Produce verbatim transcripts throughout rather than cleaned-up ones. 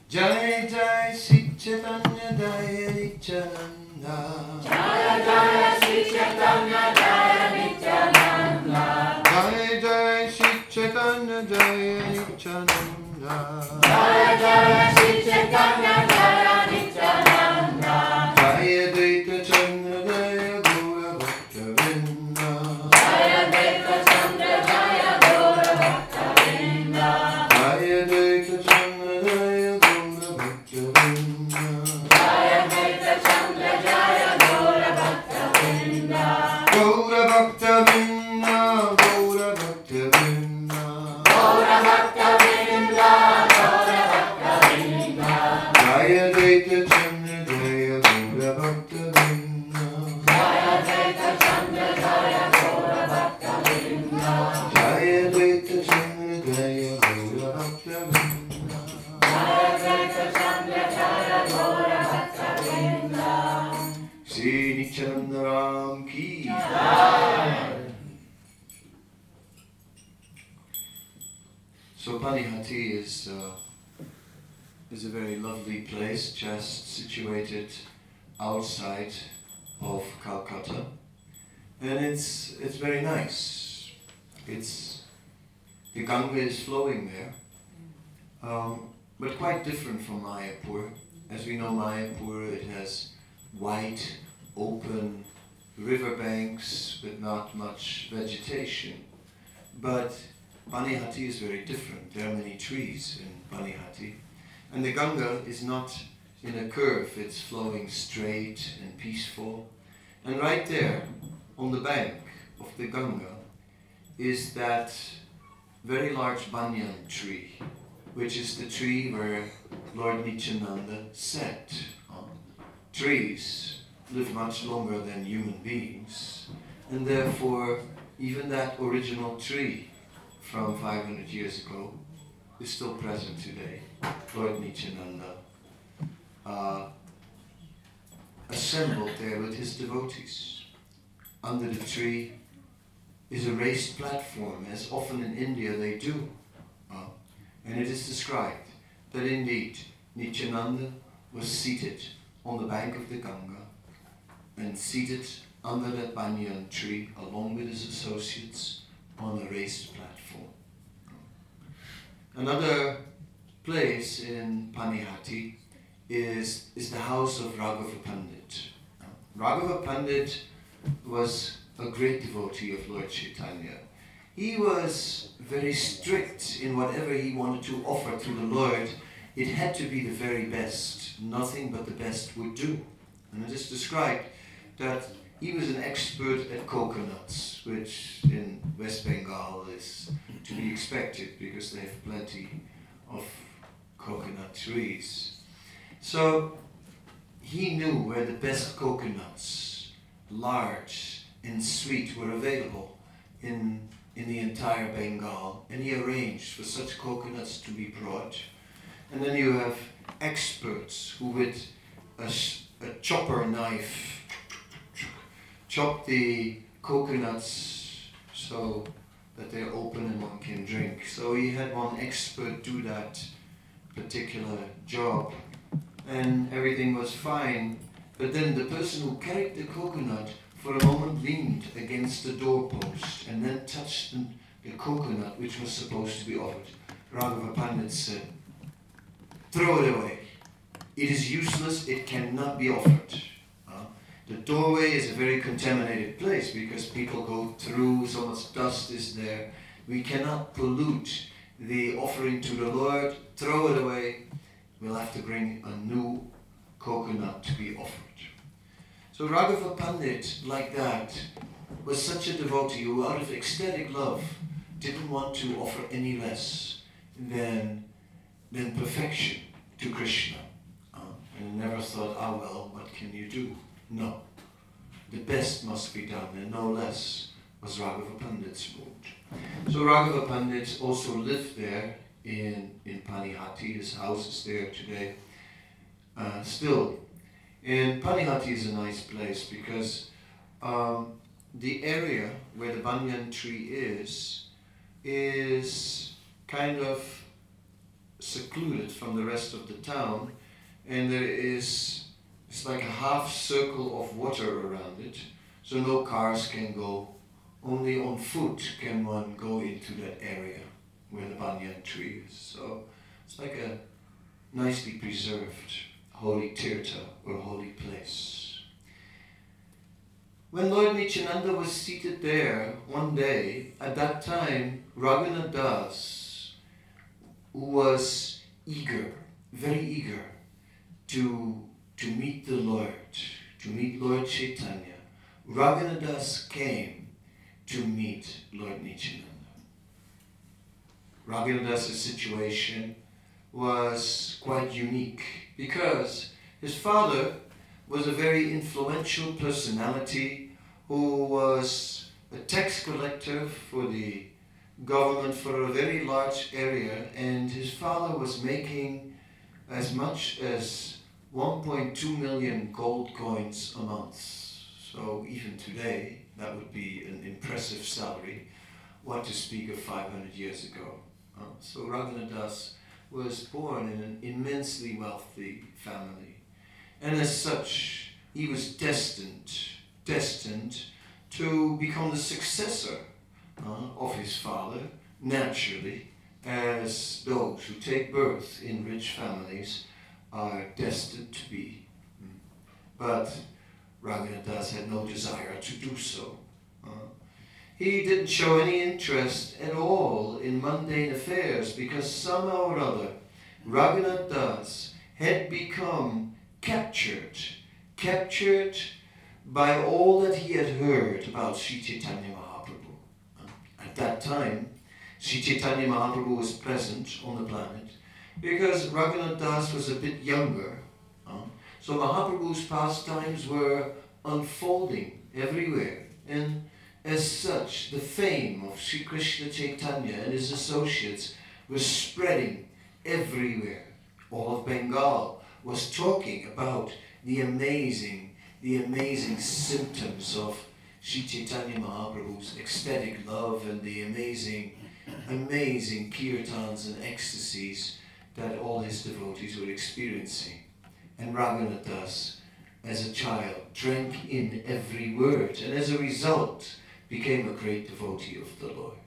Jai Jai Sri Chaitanya Jaya Nityananda. Jaya Jaya Sri Chaitanya Jaya Nityananda. Jai Jai Sri Chaitanya Jaya Nityananda. Jaya Jaya Sri Chaitanya Jaya Nityananda. Jaya Dvaita Chandra Jaya Gaura Bhakta Vrinda. Jaya Dvaita Chandra Jaya Gaura Bhakta Vrinda. Jaya Dvaita Chandra Jaya Gaura Bhakta Vrinda. Jaya Dvaita Chandra Jaya Gaura Bhakta Vrinda. Gaura Bhakta Vrinda, Gaura Bhakta Vrinda. Gaura Bhakta Vrinda. Gaura Bhakta Vrinda. Jaya Dvaita Chandra Jaya Gaura Bhakta Vrinda. Jaya Dvaita Chandra Jaya Gaura Bhakta Vrinda. Jaya Dvaita Chandra Jaya Gaura Bhakta Vrinda. Jaya Dvaita Chandra Jaya Gaura Bhakta Vrinda. Shri Nityananda Ram Ki. So Panihati is uh, is a very lovely place, just situated outside of Calcutta, and it's it's very nice. It's the Ganga is flowing there, um, but quite different from Mayapur. As we know, Mayapur, it has wide, open riverbanks with not much vegetation, but Panihati is very different. There are many trees in Panihati. And the Ganga is not in a curve, it's flowing straight and peaceful. And right there, on the bank of the Ganga, is that very large banyan tree, which is the tree where Lord Nityananda sat on. Trees live much longer than human beings, and therefore even that original tree from five hundred years ago is still present today. Lord Nityananda uh, assembled there with his devotees. Under the tree is a raised platform, as often in India they do. Uh, and it is described that indeed Nityananda was seated on the bank of the Ganga and seated under that banyan tree along with his associates on a raised platform. Another place in Panihati is, is the house of Raghava Pandit. Raghava Pandit was a great devotee of Lord Chaitanya. He was very strict in whatever he wanted to offer to the Lord. It had to be the very best. Nothing but the best would do. And it is described that he was an expert at coconuts, which in West Bengal is to be expected because they have plenty of coconut trees. So he knew where the best coconuts, large and sweet, were available in, in the entire Bengal, and he arranged for such coconuts to be brought. And then you have experts who with a, a chopper knife chop the coconuts so that they're open and one can drink. So he had one expert do that particular job, and everything was fine. But then the person who carried the coconut for a moment leaned against the doorpost and then touched the, the coconut which was supposed to be offered. Raghava Pandit said, "Throw it away. It is useless, it cannot be offered." The doorway is a very contaminated place because people go through, so much dust is there. We cannot pollute the offering to the Lord. Throw it away. We'll have to bring a new coconut to be offered. So Raghava Pandit, like that, was such a devotee who out of ecstatic love didn't want to offer any less than, than perfection to Krishna. Uh, and never thought, ah well, what can you do? No, the best must be done, and no less was Raghava Pandit's mood. So Raghava Pandit also lived there in, in Panihati. His house is there today. Uh, still, and Panihati is a nice place because um, the area where the banyan tree is, is kind of secluded from the rest of the town, and there is it's like a half circle of water around it, so no cars can go. Only on foot can one go into that area where the banyan tree is. So it's like a nicely preserved holy tirtha or holy place. When Lord Nityananda was seated there one day, at that time Raghunath Das, who was eager, very eager to, to meet the Lord, to meet Lord Chaitanya, Raghunath Das came to meet Lord Nityananda. Raghunath Das's situation was quite unique because his father was a very influential personality who was a tax collector for the government for a very large area, and his father was making as much as one point two million gold coins a month. So even today, that would be an impressive salary. What to speak of five hundred years ago. Uh, so Raghunath Das was born in an immensely wealthy family. And as such, he was destined, destined to become the successor uh, of his father, naturally, as those who take birth in rich families are destined to be. But Raghunath Das had no desire to do so. Uh, he didn't show any interest at all in mundane affairs because somehow or other Raghunath Das had become captured, captured by all that he had heard about Sri Chaitanya Mahaprabhu. Uh, at that time, Sri Chaitanya Mahaprabhu was present on the planet because Raghunath Das was a bit younger. Uh, so Mahaprabhu's pastimes were unfolding everywhere, and as such, the fame of Sri Krishna Chaitanya and his associates was spreading everywhere. All of Bengal was talking about the amazing, the amazing symptoms of Sri Chaitanya Mahaprabhu's ecstatic love and the amazing, amazing kirtans and ecstasies that all his devotees were experiencing. And Raghunath Das, as a child, drank in every word, and as a result, became a great devotee of the Lord.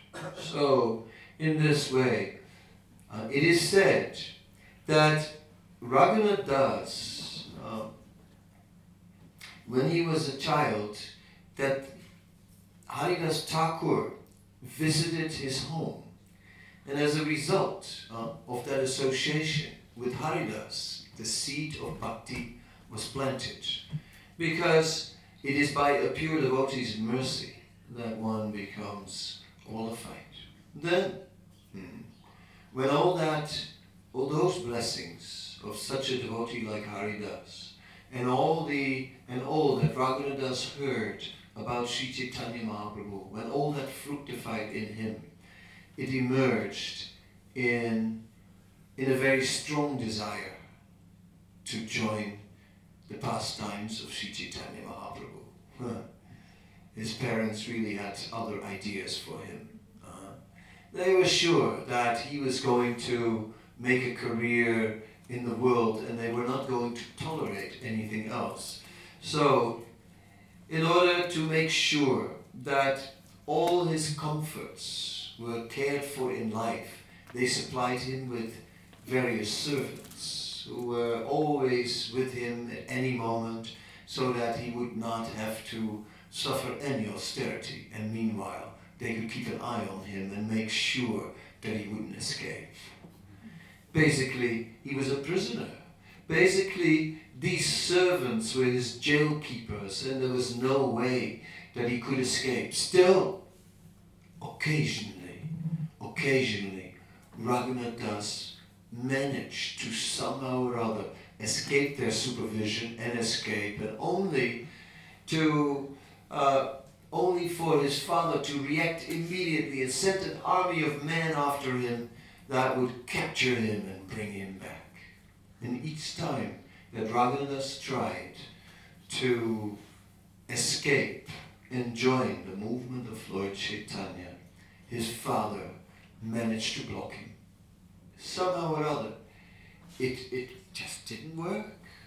So, in this way, uh, it is said that Raghunath Das, uh, when he was a child, that Haridas Thakur visited his home, and as a result uh, of that association with Haridas, the seed of bhakti was planted, because it is by a pure devotee's mercy that one becomes qualified. Then, hmm, when all that, all those blessings of such a devotee like Haridas, and all the and all that Raghunath Das heard about Sri Chaitanya Mahaprabhu, when all that fructified in him, it emerged in in a very strong desire to join the pastimes of Sri Chaitanya Mahaprabhu. Huh. His parents really had other ideas for him. Uh, they were sure that he was going to make a career in the world and they were not going to tolerate anything else. So, in order to make sure that all his comforts were cared for in life, they supplied him with various servants who were always with him at any moment so that he would not have to suffer any austerity, and meanwhile they could keep an eye on him and make sure that he wouldn't escape. Basically, he was a prisoner. Basically, these servants were his jail keepers, and there was no way that he could escape. Still, occasionally, occasionally, Raghunath Das managed to somehow or other escape their supervision and escape, and only to uh, only for his father to react immediately and send an army of men after him that would capture him and bring him back. And each time that Raghunath Das tried to escape and join the movement of Lord Chaitanya, his father managed to block him. somehow or other, it, it just didn't work.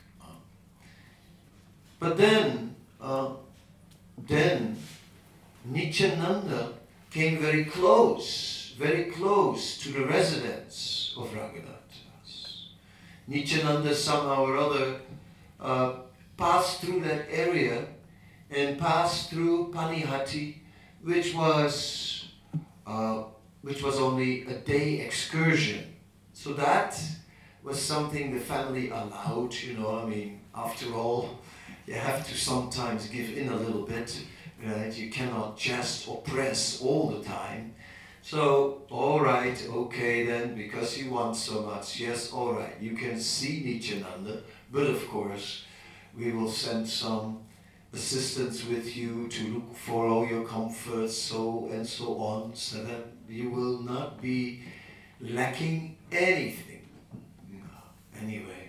But then, uh, then Nityananda came very close, very close to the residence of Raghunath Das. Nityananda somehow or other uh, passed through that area and passed through Panihati, which was uh, which was only a day excursion. So that was something the family allowed, you know, I mean, after all, you have to sometimes give in a little bit, right? You cannot just oppress all the time. So, all right, okay then, because you want so much, yes, all right, you can see Nityananda, but of course, we will send some assistance with you to look for all your comforts, so and so on, so that you will not be lacking anything. Anyway,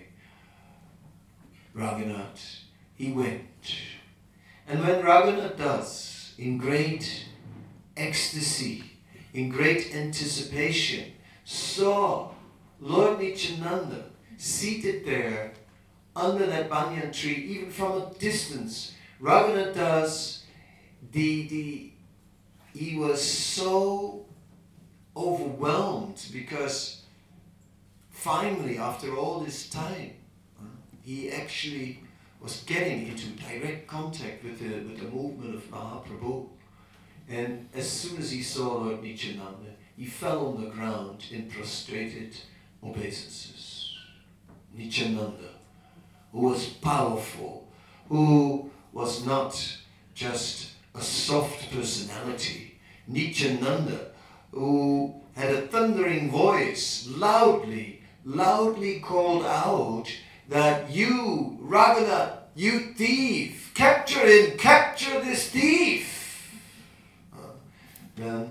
Raghunath, he went. And when Raghunath Das, in great ecstasy, in great anticipation, saw Lord Nityananda seated there under that banyan tree, even from a distance, Raghunath Das, the, the, he was so overwhelmed because finally, after all this time, he actually was getting into direct contact with the, with the movement of Mahaprabhu. And as soon as he saw Lord Nityananda, he fell on the ground in prostrated obeisances. Nityananda, who was powerful, who was not just a soft personality. Nityananda, who had a thundering voice, loudly, loudly called out that you, Raghunath, you thief, capture him, capture this thief. Uh, then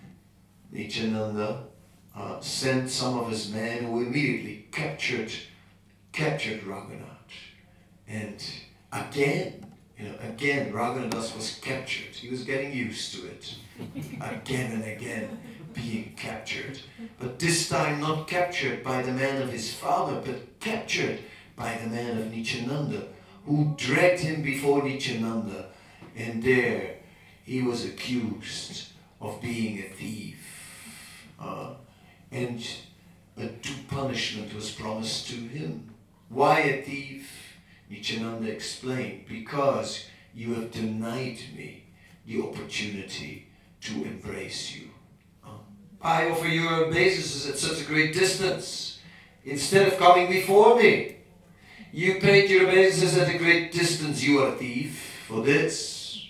Nityananda uh, sent some of his men who immediately captured, captured Raghunath. And again, you know, again Raghunath Das was captured. He was getting used to it. Again and again being captured. But this time not captured by the man of his father, but captured by the man of Nityananda, who dragged him before Nityananda, and there he was accused of being a thief. Uh, and a due punishment was promised to him. Why a thief? Nityananda explained, because you have denied me the opportunity to embrace you. Uh, I offer your obeisances at such a great distance, instead of coming before me. You paid your obeisances at a great distance, you are a thief for this.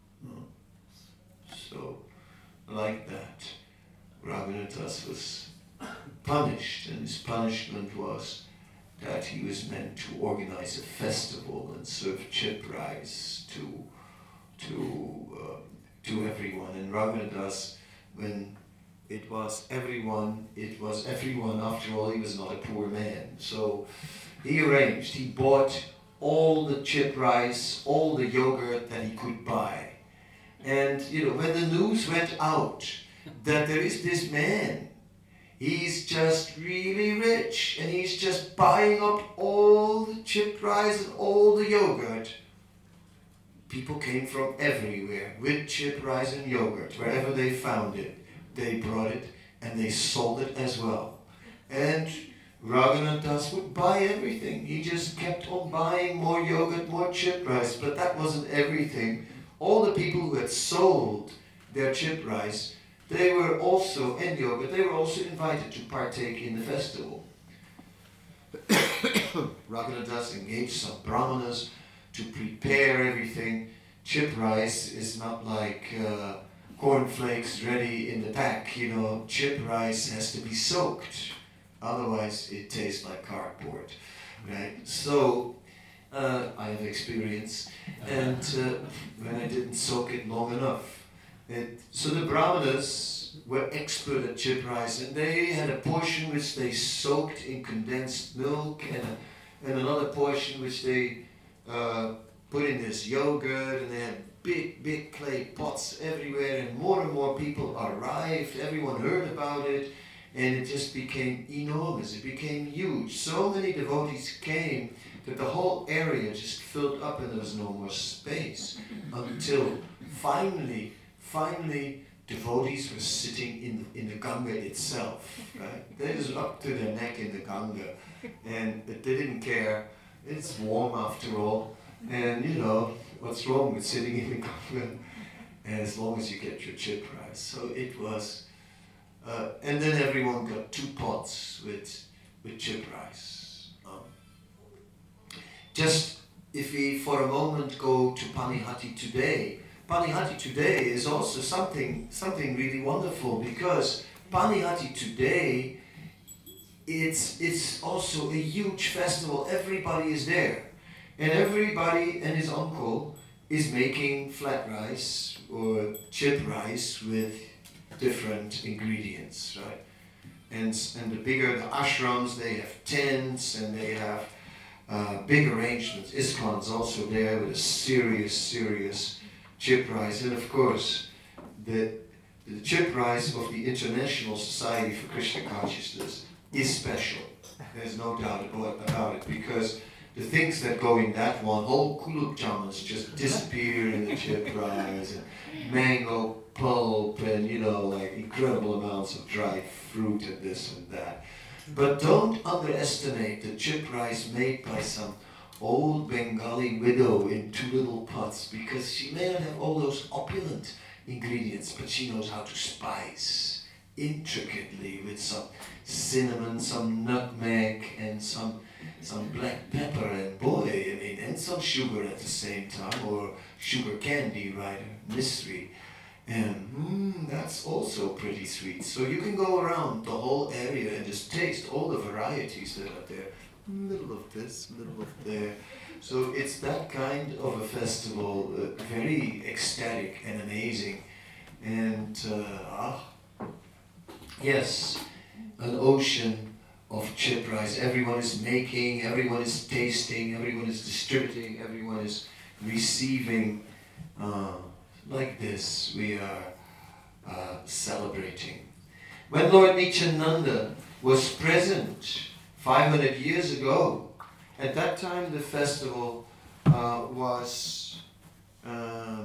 So, like that, Raghunath Das was punished, and his punishment was that he was meant to organize a festival and serve chip rice to, to, uh, to everyone. And Raghunath Das, when it was everyone, it was everyone, after all, he was not a poor man. So, he arranged, he bought all the chip rice, all the yogurt that he could buy. And, you know, when the news went out that there is this man, he's just really rich and he's just buying up all the chip rice and all the yogurt, people came from everywhere with chip rice and yogurt. Wherever they found it, they brought it and they sold it as well. And Raghunath Das would buy everything. He just kept on buying more yogurt, more chip rice, but that wasn't everything. All the people who had sold their chip rice, they were also, and yogurt, they were also invited to partake in the festival. Raghunath Das engaged some brahmanas to prepare everything. Chip rice is not like uh, cornflakes ready in the pack, you know. Chip rice has to be soaked. Otherwise, it tastes like cardboard, right? So, uh, I have experience, and uh, when I didn't soak it long enough. It, so the brahmanas were expert at chip rice, and they had a portion which they soaked in condensed milk, and, a, and another portion which they uh, put in this yogurt, and they had big, big clay pots everywhere, and more and more people arrived. Everyone heard about it. and it just became enormous. It became huge. So many devotees came that the whole area just filled up and there was no more space until finally, finally devotees were sitting in, in the Ganga itself, right? They just up to their neck in the Ganga, and they didn't care. It's warm after all, and you know, what's wrong with sitting in the Ganga? And as long as you get your chip rice. So it was, uh, and then everyone got two pots with, with chip rice. Um, just if we for a moment go to Panihati today, Panihati today is also something something really wonderful, because Panihati today, it's it's also a huge festival. Everybody is there, and everybody and his uncle is making flat rice or chip rice with different ingredients, right? And and the bigger the ashrams, they have tents and they have uh, big arrangements. ISKCON's also there with a serious, serious chip rice, and of course, the the chip rice of the International Society for Krishna Consciousness is special. There's no doubt about, about it, because the things that go in that one, whole kuluk jamas just disappear in the chip rice, and mango pulp, and you know, like incredible amounts of dried fruit and this and that. But don't underestimate the chip rice made by some old Bengali widow in two little pots, because she may not have all those opulent ingredients, but she knows how to spice intricately with some cinnamon, some nutmeg, and some some black pepper, and boy, I mean, and some sugar at the same time, or sugar candy, right, mystery. And mm, that's also pretty sweet. So you can go around the whole area and just taste all the varieties that are there. A little of this, a little of there. So it's that kind of a festival, uh, very ecstatic and amazing. And uh, ah, yes, an ocean of chip rice. Everyone is making, everyone is tasting, everyone is distributing, everyone is receiving. Uh, like this, we are uh, celebrating. When Lord Nityananda was present five hundred years ago, at that time the festival uh, was uh,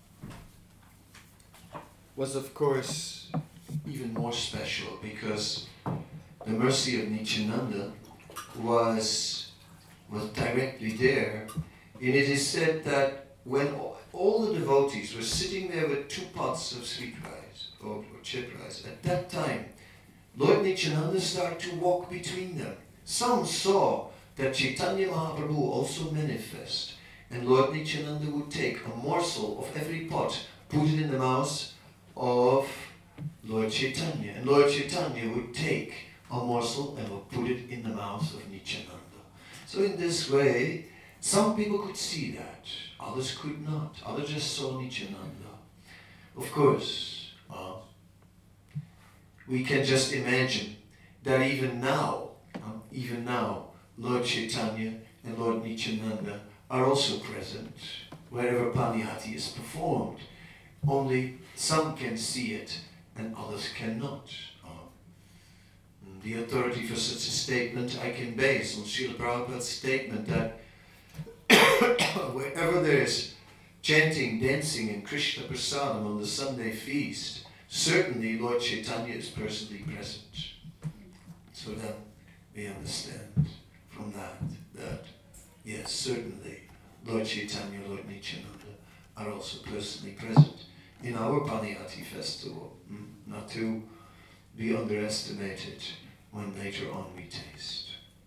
was of course even more special, because the mercy of Nityananda was was directly there, and it is said that when all the devotees were sitting there with two pots of sweet rice or, or chip rice, at that time Lord Nityananda started to walk between them. Some saw that Chaitanya Mahaprabhu also manifest, and Lord Nityananda would take a morsel of every pot, put it in the mouth of Lord Chaitanya, and Lord Chaitanya would take a morsel and would put it in the mouth of Nityananda. So in this way, some people could see that, others could not. Others just saw Nityananda. Of course, uh, we can just imagine that even now, uh, even now, Lord Chaitanya and Lord Nityananda are also present wherever Panihati is performed. Only some can see it and others cannot. Uh, the authority for such a statement I can base on Srila Prabhupada's statement that wherever there is chanting, dancing, and Krishna Prasadam on the Sunday feast, certainly Lord Chaitanya is personally present. So then we understand from that that, yes, certainly Lord Chaitanya, Lord Nityananda are also personally present in our Panihati festival, not to be underestimated when later on we taste.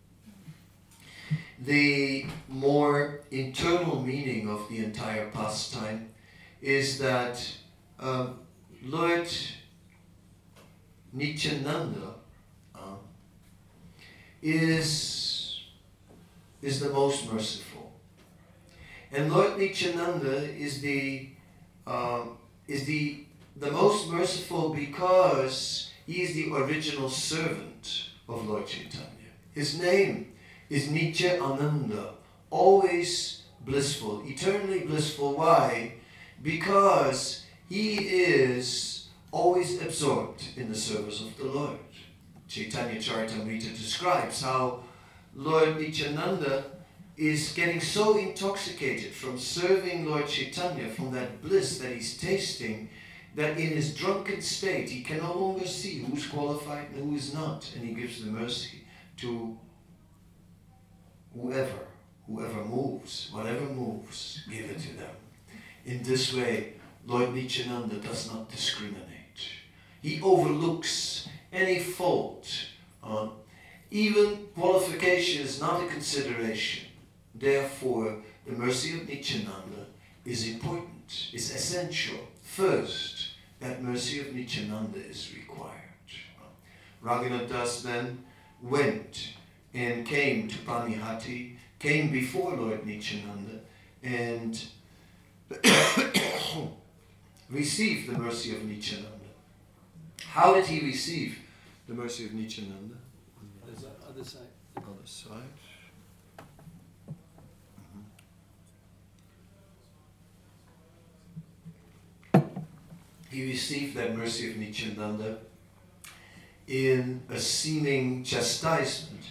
The more internal meaning of the entire pastime is that um, Lord Nityananda uh, is, is the most merciful. And Lord Nityananda is the, uh, is the, the most merciful because he is the original servant of Lord Chaitanya. His name is Nitya Ananda, always blissful, eternally blissful. Why? Because he is always absorbed in the service of the Lord. Chaitanya Charitamrita describes how Lord Nityananda is getting so intoxicated from serving Lord Chaitanya, from that bliss that he's tasting, that in his drunken state he can no longer see who's qualified and who is not, and he gives the mercy to whoever, whoever moves, whatever moves, give it to them. In this way, Lord Nityananda does not discriminate. He overlooks any fault. Uh, even qualification is not a consideration. Therefore, the mercy of Nityananda is important, is essential. First, that mercy of Nityananda is required. Raghunath Das then went and came to Panihati, came before Lord Nityananda, and received the mercy of Nityananda. How did he receive the mercy of Nityananda? There's the other side. Other side. He received that mercy of Nityananda in a seeming chastisement.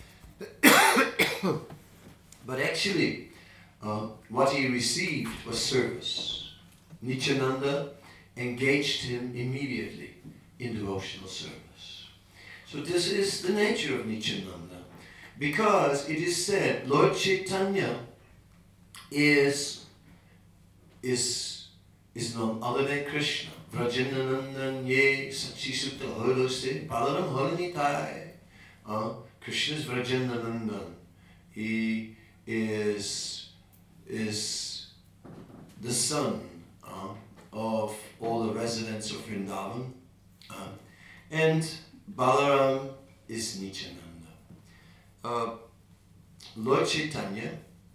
But actually, uh, what he received was service. Nityananda engaged him immediately in devotional service. So this is the nature of Nityananda, because it is said Lord Chaitanya is, is, is none other than Krishna. Vrajananandan ye sachisutta holose balaram holanitai. Krishna's Vrajananandan. He is, is the son uh, of all the residents of Vrindavan. Uh, and Balaram is Nityananda. Uh, Lord Chaitanya,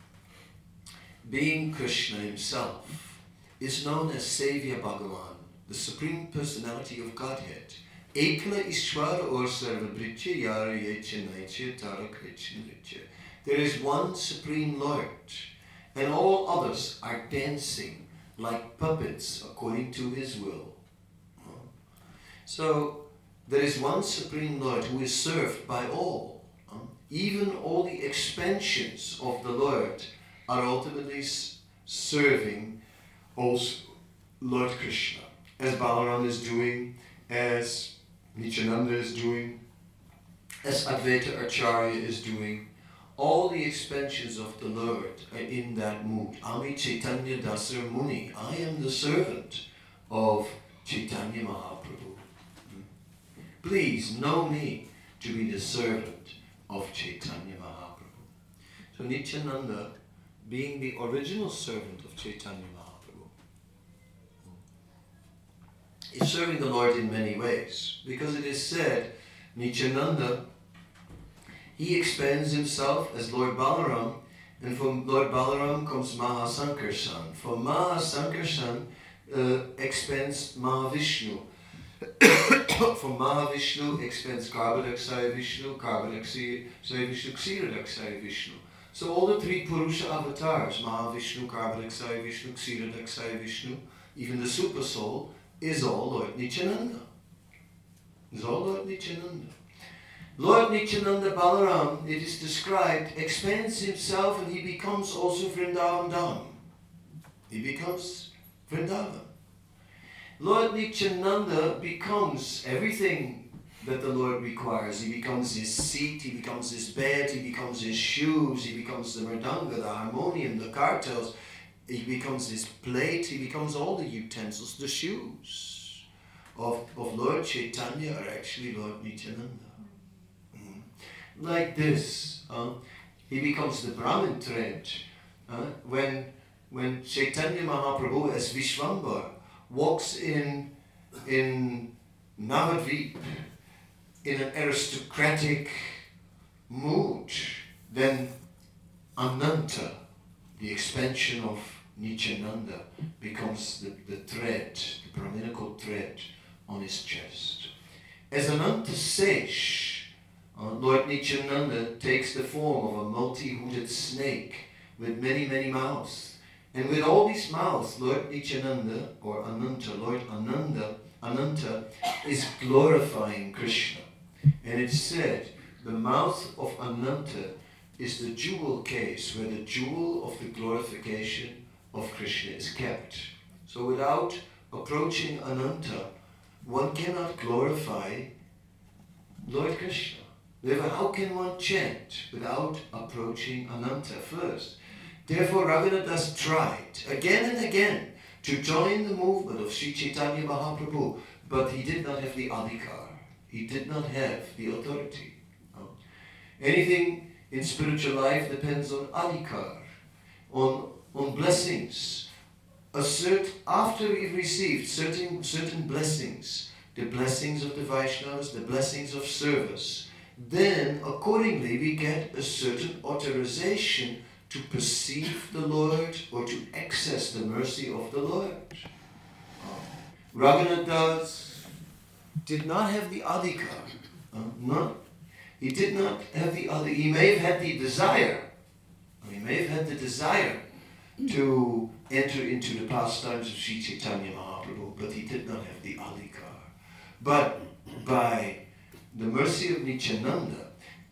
being Krishna himself, is known as Savior Bhagavan, the Supreme Personality of Godhead. Ekla Ishwara or Sarvabritya Yara Yecha Naicha Tara Krishna Nritya. There is one Supreme Lord, and all others are dancing like puppets according to his will. So, there is one Supreme Lord who is served by all. Even all the expansions of the Lord are ultimately serving also Lord Krishna, as Balaram is doing, as Nityananda is doing, as Advaita Acharya is doing. All the expansions of the Lord are in that mood. Ami Chaitanya Dasar Muni. I am the servant of Chaitanya Mahaprabhu. Please know me to be the servant of Chaitanya Mahaprabhu. So Nityananda, being the original servant of Chaitanya Mahaprabhu, is serving the Lord in many ways. Because it is said, Nityananda, he expands himself as Lord Balaram, and from Lord Balaram comes Mahasankarshan. From Mahasankarshan uh, expands Mahavishnu. From Mahavishnu expands Garbhadaksaya Vishnu, Garbhadaksaya Vishnu, Ksiradaksaya Vishnu. So all the three Purusha avatars, Mahavishnu, Garbhadaksaya Vishnu, Ksiradaksaya Vishnu, even the Super Soul, is all Lord Nityananda. Is all Lord Nityananda. Lord Nityananda Balaram, it is described, expands himself and he becomes also Vrindavan Dham. He becomes Vrindavan. Lord Nityananda becomes everything that the Lord requires. He becomes his seat, he becomes his bed, he becomes his shoes, he becomes the mridanga, the harmonium, the kartals, he becomes his plate, he becomes all the utensils. The shoes of, of Lord Chaitanya are actually Lord Nityananda. Like this, uh, he becomes the Brahmin thread. Uh, when, when Chaitanya Mahaprabhu as Vishvambar walks in, in Navadvip in an aristocratic mood, then Ananta, the expansion of Nityananda, becomes the, the thread, the Brahminical thread on his chest. As Ananta Sesh, Uh, Lord Nityananda takes the form of a multi-hooded snake with many, many mouths. And with all these mouths, Lord Nityananda, or Ananta, Lord Ananda, Ananta, is glorifying Krishna. And it's said the mouth of Ananta is the jewel case where the jewel of the glorification of Krishna is kept. So without approaching Ananta, one cannot glorify Lord Krishna. Therefore, how can one chant without approaching Ananta first? Therefore, Raghunath Das tried again and again to join the movement of Sri Chaitanya Mahaprabhu, but he did not have the adhikar. He did not have the authority. No. Anything in spiritual life depends on adhikar, on, on blessings. A cert, after we've received certain, certain blessings, the blessings of the Vaishnavas, the blessings of service, then accordingly we get a certain authorization to perceive the Lord or to access the mercy of the Lord. Raghunath Das did not have the adhikar. Uh, not, he did not have the adhikar. He may have had the desire. He may have had the desire to enter into the pastimes of Sri Chaitanya Mahaprabhu, but he did not have the adhikar. But by the mercy of Nityananda,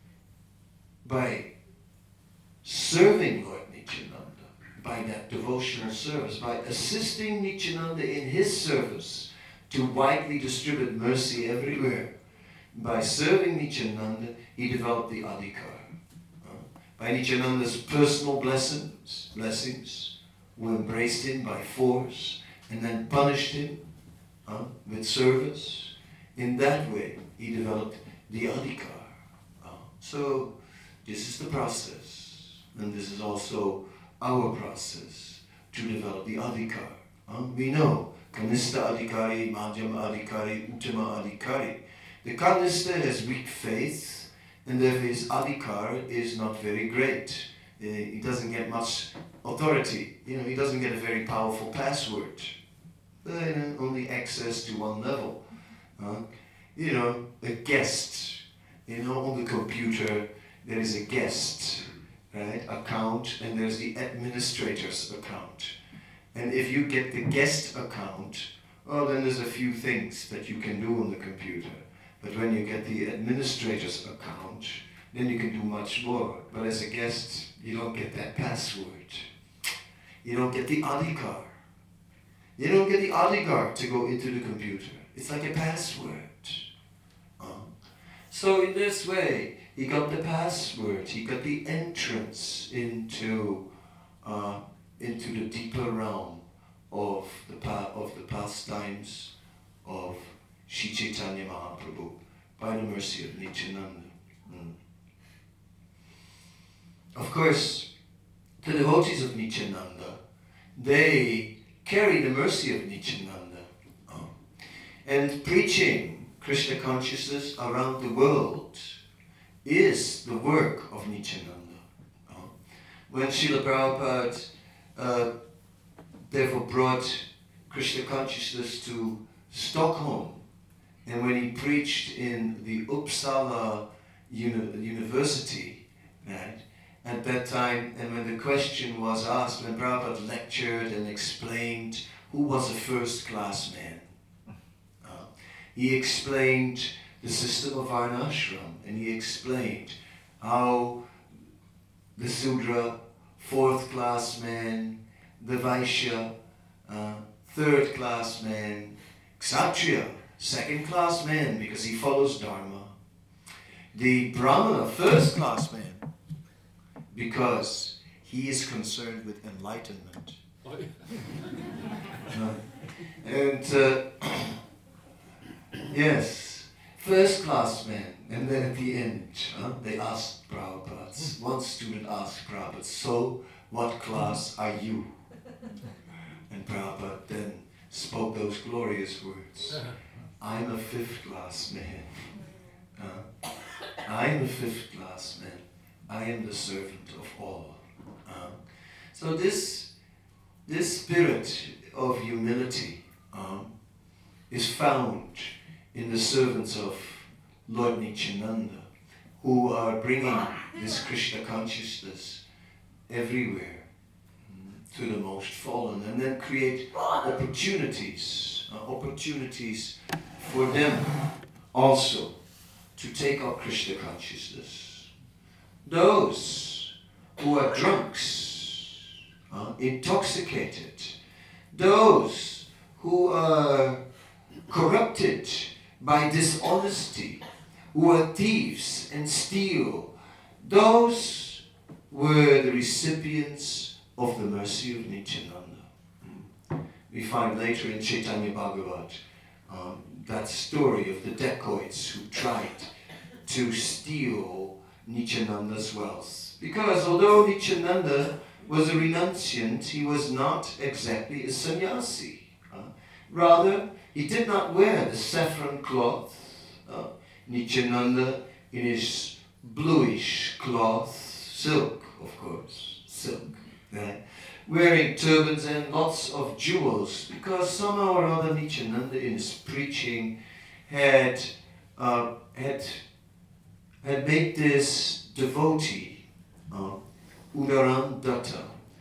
by serving Lord Nityananda, by that devotional service, by assisting Nityananda in his service to widely distribute mercy everywhere, by serving Nityananda, he developed the adhikar. Uh, by Nityananda's personal blessings, blessings, who embraced him by force and then punished him uh, with service. In that way, he developed the adhikar. Uh, so, this is the process, and this is also our process to develop the adhikar. Uh, we know Kanista adhikari, Madhyama adhikari, Uttama adhikari. The Kanista has weak faith, and therefore his adhikar is not very great. Uh, he doesn't get much authority. You know, he doesn't get a very powerful password. Uh, only access to one level. Uh, you know, a guest. You know, on the computer there is a guest, right, account, and there's the administrator's account. And if you get the guest account, oh, then there's a few things that you can do on the computer. But when you get the administrator's account, then you can do much more. But as a guest, you don't get that password. You don't get the adhikar. You don't get the adhikar to go into the computer. It's like a password. Uh, so in this way, he got the password. He got the entrance into uh, into the deeper realm of the pa- of the pastimes of Sri Chaitanya Mahaprabhu by the mercy of Nityananda. Mm. Of course, the devotees of Nityananda, they carry the mercy of Nityananda. Oh. And preaching Krishna consciousness around the world is the work of Nityananda. Oh. When Srila Prabhupada uh, therefore brought Krishna consciousness to Stockholm, and when he preached in the Uppsala uni- University, right, at that time, and when the question was asked, when Prabhupada lectured and explained who was a first-class man, uh, he explained the system of Varnashram, and he explained how the Sudra, fourth-class man, the Vaishya, uh, third-class man, Kshatriya, second-class man because he follows Dharma, the Brahmana, first-class man, because he is concerned with enlightenment. uh, and uh, yes, first-class man. And then at the end, uh, they asked Prabhupada, one student asked Prabhupada, so what class are you? And Prabhupada then spoke those glorious words. I'm a fifth-class man. Uh, I'm a fifth-class man. I am the servant of all. Uh, so this, this spirit of humility um, is found in the servants of Lord Nityananda, who are bringing this Krishna consciousness everywhere mm, to the most fallen, and then create opportunities, uh, opportunities for them also to take up Krishna consciousness. Those who are drunks, uh, intoxicated, those who are corrupted by dishonesty, who are thieves and steal, those were the recipients of the mercy of Nityananda. Mm. We find later in Chaitanya Bhagavat um, that story of the dacoits who tried to steal Nityananda's wealth. Because although Nityananda was a renunciant, he was not exactly a sannyasi. Uh, rather, he did not wear the saffron cloth. Uh, Nityananda in his bluish cloth, silk, of course, silk, right? Wearing turbans and lots of jewels, because somehow or other Nityananda in his preaching had uh, had had made this devotee, uh, Udarandatta,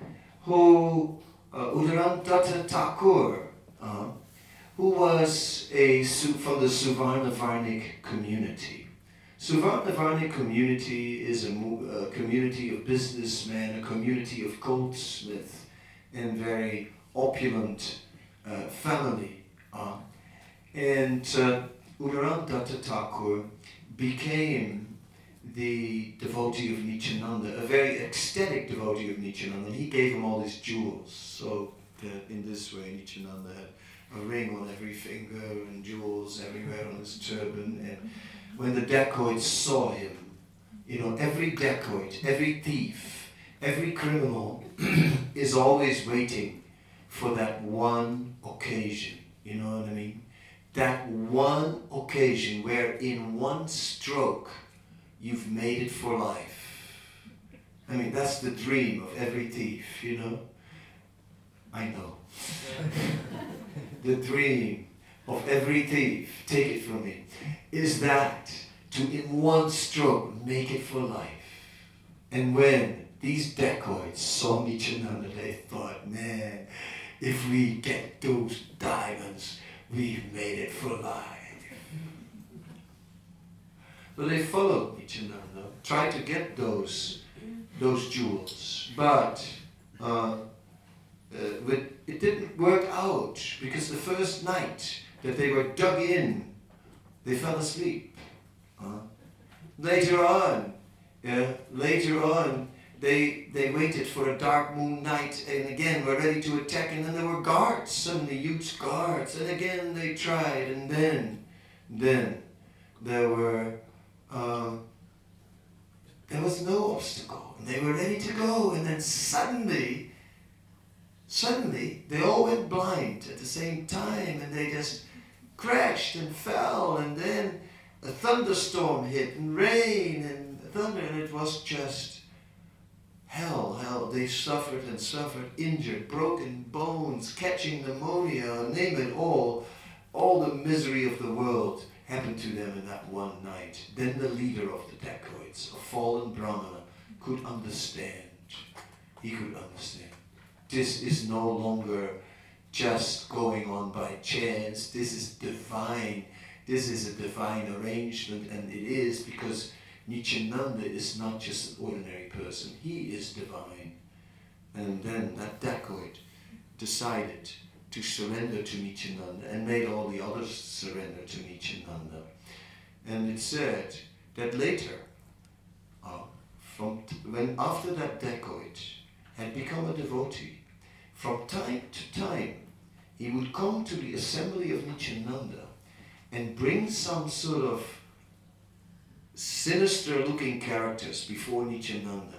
who uh, Udarandatta Thakur, uh, who was a from the Suvarnavarnik community. Suvarnavarnik community is a, a community of businessmen, a community of goldsmiths, and very opulent uh, family. Uh, and uh, Udarandatta Thakur became the devotee of Nityananda, a very ecstatic devotee of Nityananda. He gave him all his jewels. So that in this way, Nityananda had a ring on every finger and jewels everywhere on his turban. And when the dacoits saw him, you know, every dacoit, every thief, every criminal is always waiting for that one occasion, you know what I mean? That one occasion where in one stroke you've made it for life. I mean, that's the dream of every thief, you know? I know. The dream of every thief, take it from me, is that to in one stroke make it for life. And when these dacoits saw Nityananda, they thought, man, if we get those diamonds, we've made it for life. So they followed Nityananda, tried to get those, those jewels, but uh, Uh, but it didn't work out, because the first night that they were dug in, they fell asleep. Uh, later on, yeah, later on, they they waited for a dark moon night, and again were ready to attack, and then there were guards, suddenly huge guards, and again they tried, and then, then there were, uh, there was no obstacle, and they were ready to go, and then suddenly, Suddenly, they all went blind at the same time, and they just crashed and fell, and then a thunderstorm hit, and rain, and thunder, and it was just hell, hell. They suffered and suffered, injured, broken bones, catching pneumonia, name it all. All the misery of the world happened to them in that one night. Then the leader of the dacoits, a fallen Brahmana, could understand. He could understand. This is no longer just going on by chance. This is divine. This is a divine arrangement, and it is because Nityananda is not just an ordinary person. He is divine. And then that dacoit decided to surrender to Nityananda and made all the others surrender to Nityananda. And it said that later, uh, from t- when after that dacoit had become a devotee, from time to time, he would come to the assembly of Nityananda and bring some sort of sinister-looking characters before Nityananda,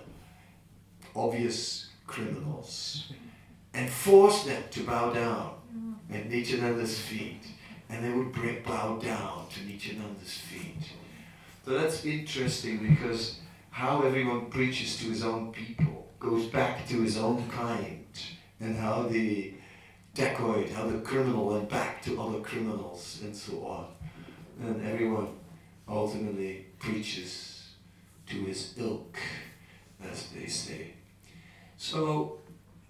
obvious criminals, and force them to bow down at Nityananda's feet, and they would bring, bow down to Nityananda's feet. So that's interesting, because how everyone preaches to his own people goes back to his own kind, and how the dacoit, how the criminal went back to other criminals, and so on. And everyone ultimately preaches to his ilk, as they say. So,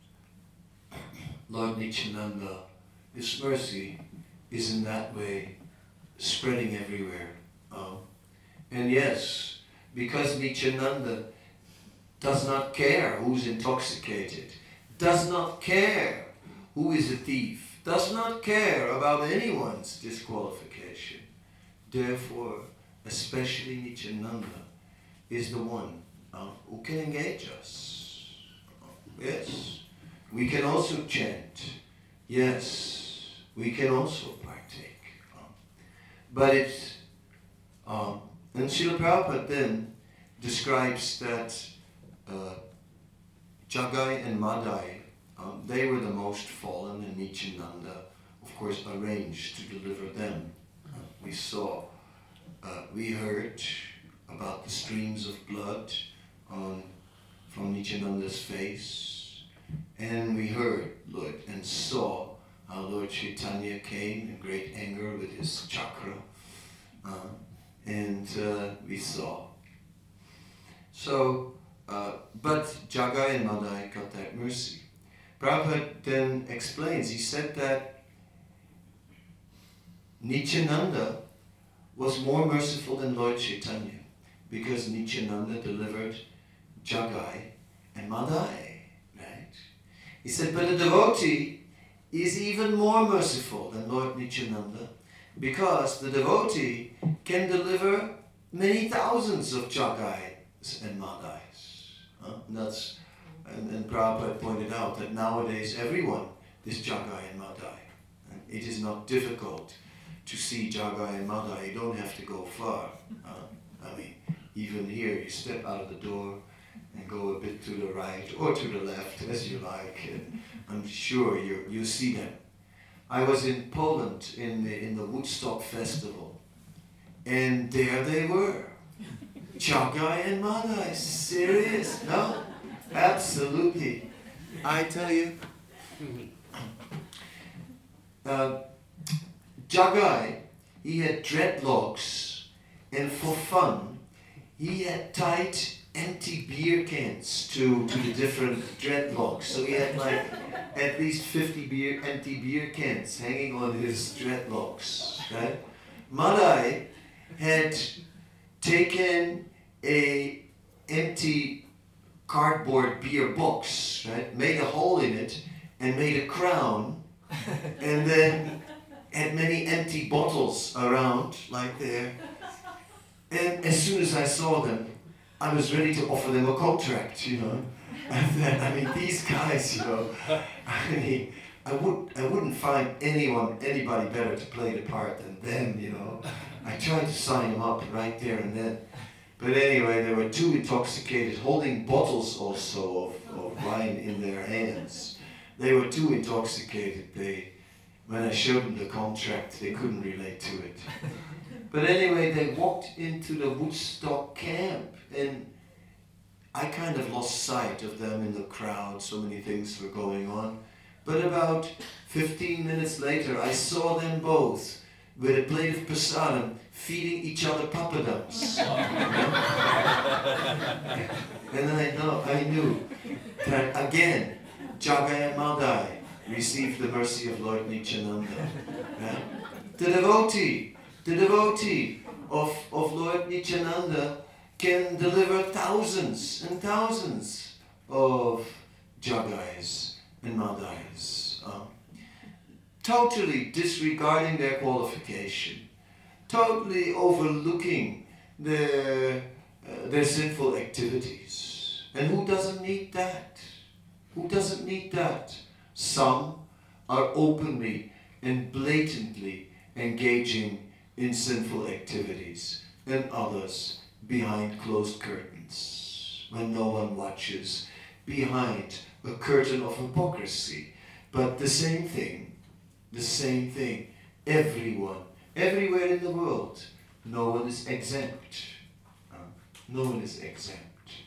Lord Nityananda, His mercy is in that way spreading everywhere. Uh, And yes, because Nityananda does not care who's intoxicated, does not care who is a thief, does not care about anyone's disqualification. Therefore, especially Nityananda is the one uh, who can engage us. Yes, we can also chant. Yes, we can also partake. Uh, but it's, um, and Srila Prabhupada then describes that uh, Jagai and Madai, um, they were the most fallen, and Nityananda, of course, arranged to deliver them. Uh, we saw, uh, we heard about the streams of blood on, from Nityananda's face, and we heard, Lord, and saw how Lord Chaitanya came in great anger with his chakra, uh, and uh, we saw. So, uh, but Jagai and Madai got that mercy. Prabhupada then explains, he said that Nityananda was more merciful than Lord Chaitanya, because Nityananda delivered Jagai and Madai, right? He said, but a devotee is even more merciful than Lord Nityananda, because the devotee can deliver many thousands of Jagais and Madais. Huh? And that's, and, and Prabhupada pointed out that nowadays everyone is Jagai and Madai. And it is not difficult to see Jagai and Madai. You don't have to go far. Huh? I mean, even here, you step out of the door and go a bit to the right or to the left, as you like, and I'm sure you you see them. I was in Poland in the, in the Woodstock Festival, and there they were. Jagai and Madai, serious? No? Absolutely. I tell you, uh, Jagai, he had dreadlocks, and for fun, he had tied empty beer cans to, to the different dreadlocks. So he had like at least fifty beer, empty beer cans hanging on his dreadlocks. Right? Madai had taken a empty cardboard beer box, right? Made a hole in it and made a crown, and then had many empty bottles around, like there. And as soon as I saw them, I was ready to offer them a contract, you know. And then, I mean, these guys, you know, I mean, I would, I wouldn't find anyone, anybody better to play the part than them, you know. I tried to sign them up right there and then. But anyway, they were too intoxicated, holding bottles also of, of wine in their hands. They were too intoxicated. They, when I showed them the contract, they couldn't relate to it. But anyway, they walked into the Woodstock camp, and I kind of lost sight of them in the crowd. So many things were going on. But about fifteen minutes later, I saw them both with a plate of prasadam feeding each other papadums. And I know, I knew that again, Jagai and Madai received the mercy of Lord Nityananda. Yeah? The devotee, the devotee of, of Lord Nityananda can deliver thousands and thousands of Jagais and Madais, uh, totally disregarding their qualification, totally overlooking their, uh, their sinful activities. And who doesn't need that? Who doesn't need that? Some are openly and blatantly engaging in sinful activities, and others behind closed curtains, when no one watches, behind a curtain of hypocrisy. But the same thing, the same thing, everyone, everywhere in the world, no one is exempt. Uh, no one is exempt.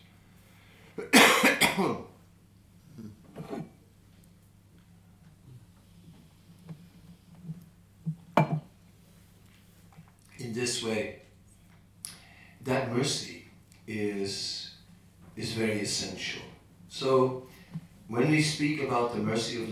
In this way, that mercy is, is very essential. So, when we speak about the mercy of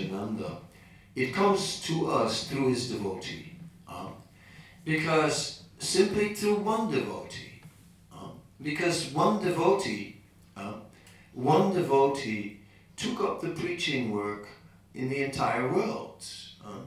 Nityananda, it comes to us through his devotee. Uh, because simply through one devotee. Uh, because one devotee, uh, one devotee took up the preaching work in the entire world. Uh,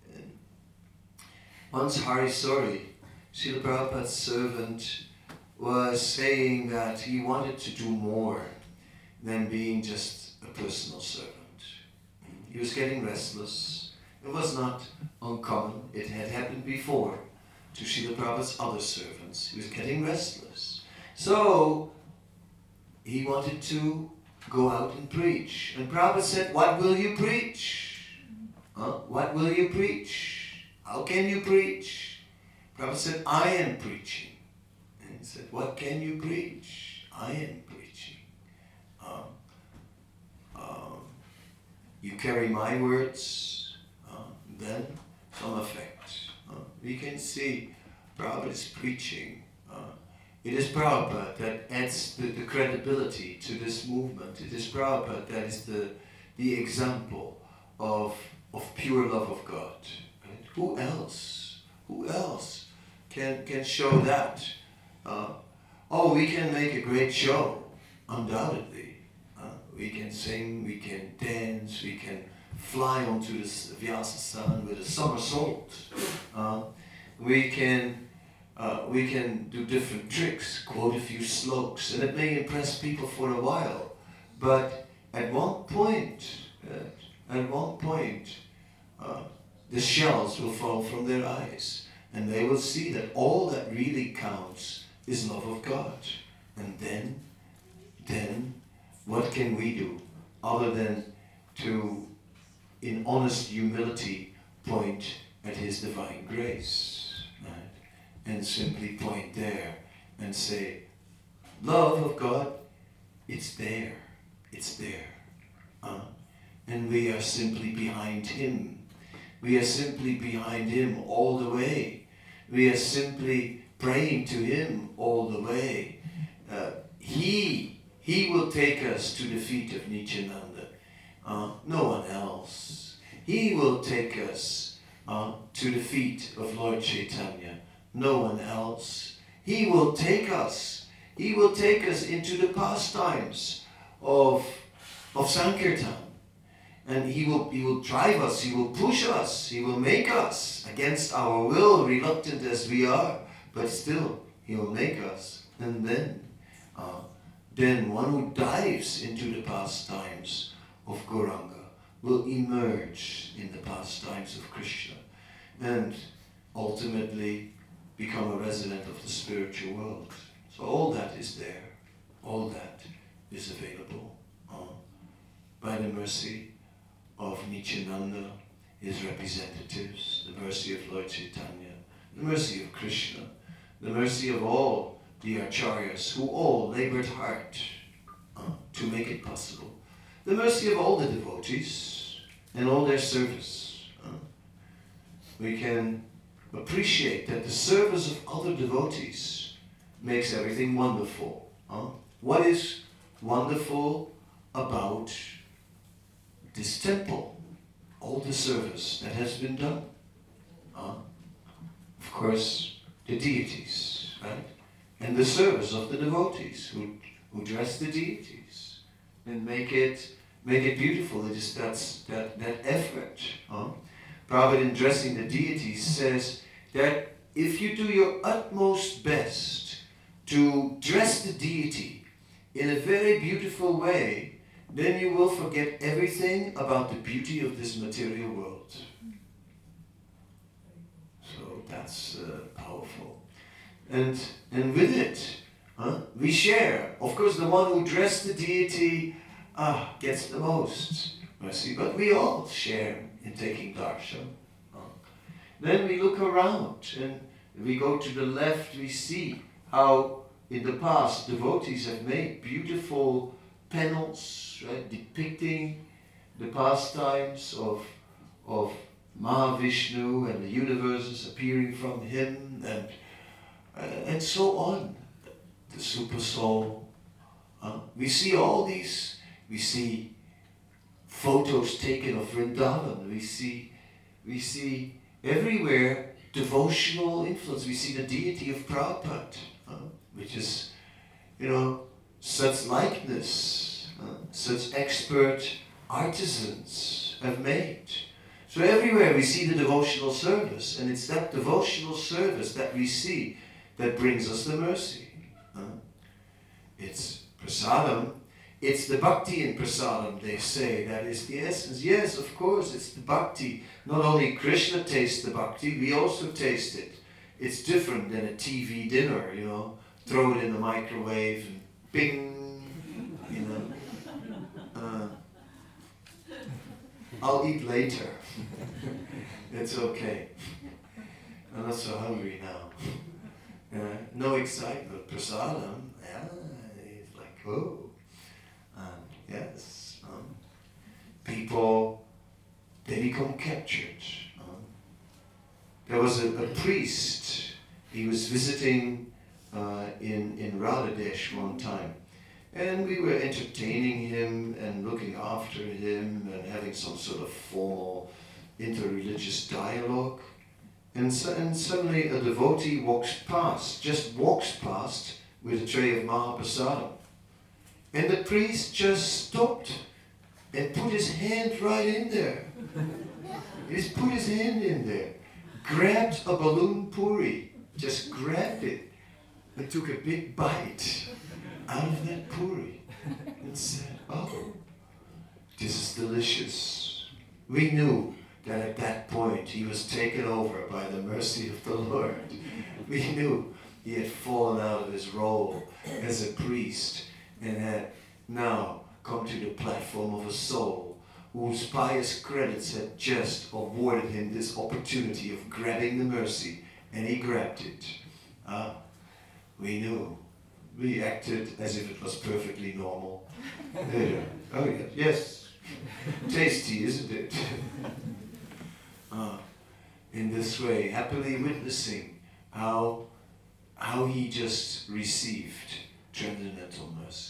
once Hari Sori, Srila Prabhupada's servant, was saying that he wanted to do more than being just a personal servant. He was getting restless. It was not uncommon. It had happened before to Srila Prabhupada's other servants. He was getting restless. So he wanted to go out and preach. And Prabhupada said, what will you preach? Huh? What will you preach? How can you preach? Prabhupada said, I am preaching. And he said, what can you preach? I am preaching. Um, um, you carry my words, uh, then some effect. Uh, we can see Prabhupada is preaching. Uh, it is Prabhupada that adds the, the credibility to this movement. It is Prabhupada that is the, the example of, of pure love of God. Right? Who else? Who else can, can show that? Uh, oh, we can make a great show, undoubtedly. Uh, we can sing, we can dance, we can fly onto the Vyasa-san with a somersault. Uh, we can uh, we can do different tricks, quote a few slokas, and it may impress people for a while. But at one point, uh, at one point, uh, the shells will fall from their eyes, and they will see that all that really counts is love of God. And then, then, what can we do other than to, in honest humility, point at His divine grace, right? And simply point there and say, love of God, it's there, it's there. Uh, and we are simply behind Him. We are simply behind Him all the way. We are simply praying to Him all the way. Uh, he, He will take us to the feet of Nityananda. Uh, no one else. He will take us uh, to the feet of Lord Chaitanya. No one else. He will take us. He will take us into the pastimes of, of Sankirtan. And he will, he will drive us, He will push us, He will make us, against our will, reluctant as we are, but still, He will make us. And then, uh, then one who dives into the pastimes of Gauranga will emerge in the pastimes of Krishna and ultimately become a resident of the spiritual world. So all that is there, all that is available uh, by the mercy of Nityananda, his representatives, the mercy of Lord Chaitanya, the mercy of Krishna, the mercy of all the acharyas who all labored hard uh, to make it possible, the mercy of all the devotees and all their service. Uh, we can appreciate that the service of other devotees makes everything wonderful. Uh, what is wonderful about this temple? All the service that has been done. Uh, of course, the deities, right? And the service of the devotees who, who dress the deities and make it make it beautiful. It is that's, that, that effort. Uh, Prabhupada in dressing the deities says that if you do your utmost best to dress the deity in a very beautiful way, then you will forget everything about the beauty of this material world. So that's uh, powerful. And, and with it, huh, we share. Of course, the one who dressed the deity ah, gets the most mercy, but we all share in taking darshan. Huh. Then we look around and we go to the left, we see how in the past devotees have made beautiful panels, right, depicting the pastimes of, of Mahavishnu and the universes appearing from him, and, uh, and so on. The Super Soul. Uh, we see all these, we see photos taken of Vrindavan, we see, we see everywhere devotional influence. We see the deity of Prabhupada, uh, which is, you know, such likeness, uh, such expert artisans have made. So everywhere we see the devotional service, and it's that devotional service that we see that brings us the mercy. Uh, it's prasadam. It's the bhakti in prasadam, they say, that is the essence. Yes, of course, it's the bhakti. Not only Krishna tastes the bhakti, we also taste it. It's different than a T V dinner, you know. Throw it in the microwave and bing, you know. Uh, I'll eat later. It's okay. I'm not so hungry now. Uh, no excitement. Prasadam, yeah, it's like, oh. Um, yes, um, people, they become captured. Um, there was a, a priest, he was visiting uh, in, in Radhadesh one time, and we were entertaining him and looking after him and having some sort of formal interreligious dialogue. And, so, and suddenly a devotee walks past, just walks past with a tray of Mahaprasadam. And the priest just stopped and put his hand right in there. He just put his hand in there, grabbed a balloon puri, just grabbed it, and took a big bite out of that puri and said, oh, this is delicious. We knew that at that point he was taken over by the mercy of the Lord. We knew he had fallen out of his role as a priest and had now come to the platform of a soul whose pious credits had just awarded him this opportunity of grabbing the mercy, and he grabbed it. Ah, we knew. We acted as if it was perfectly normal. Yeah. Oh yeah, yes. Tasty, isn't it? ah, in this way, happily witnessing how, how he just received transcendental mercy.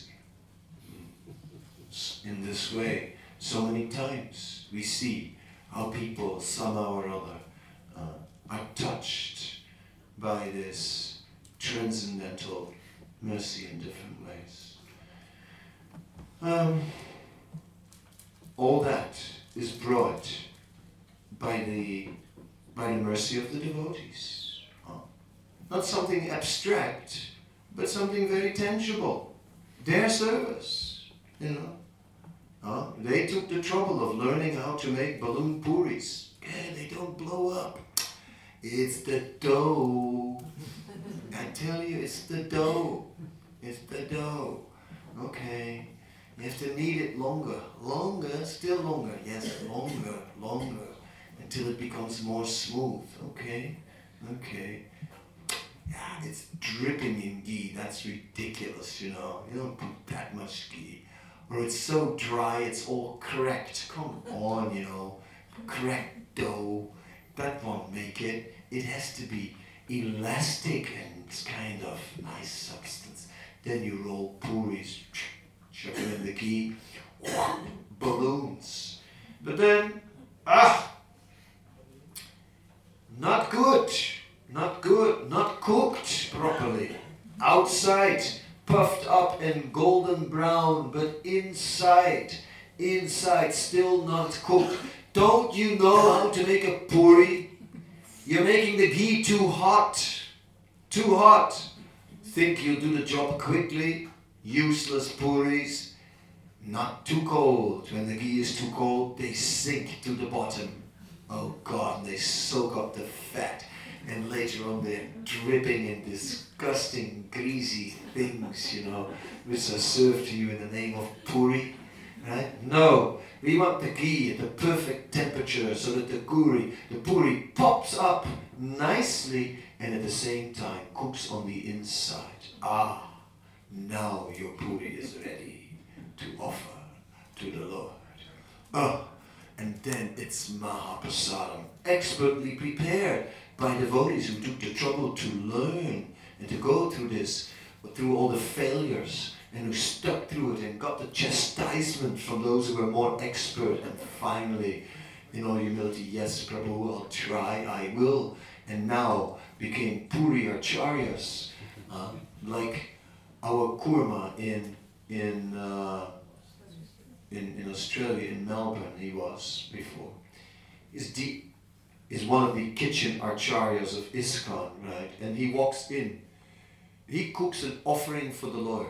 In this way, so many times we see how people somehow or other uh, are touched by this transcendental mercy in different ways. Um, all that is brought by the by the mercy of the devotees. Uh, not something abstract, but something very tangible. Their service, you know. Uh, they took the trouble of learning how to make balloon puris. Yeah, they don't blow up. It's the dough. I tell you, it's the dough. It's the dough. Okay. You have to knead it longer. Longer, still longer. Yes, longer, longer. Until it becomes more smooth. Okay. Okay. Yeah, it's dripping in ghee. That's ridiculous, you know. You don't put that much ghee. Or it's so dry, it's all cracked. Come on, you know. Cracked dough. That won't make it. It has to be elastic and kind of nice substance. Then you roll puris, chuck them in the ghee, balloons. But then, ah, not good, not good, not cooked properly. Outside, puffed up and golden brown, but inside, inside still not cooked. Don't you know how to make a puri? You're making the ghee too hot, too hot. Think you'll do the job quickly? Useless puris. Not too cold. When the ghee is too cold, they sink to the bottom. Oh God, they soak up the fat. And later on they're dripping in disgusting, greasy things, you know, which are served to you in the name of puri. Right? No, we want the ghee at the perfect temperature so that the puri, the puri pops up nicely and at the same time cooks on the inside. Ah, now your puri is ready to offer to the Lord. Oh, and then it's Mahaprasadam, expertly prepared by devotees who took the trouble to learn and to go through this, through all the failures, and who stuck through it and got the chastisement from those who were more expert, and finally, in all humility, yes, Prabhu, I'll try, I will and now became Puri Acharyas, uh, like our Kurma in in, uh, in in Australia, in Melbourne. He was before. Is deep. Is one of the kitchen acharyas of ISKCON, right? And he walks in. He cooks an offering for the Lord.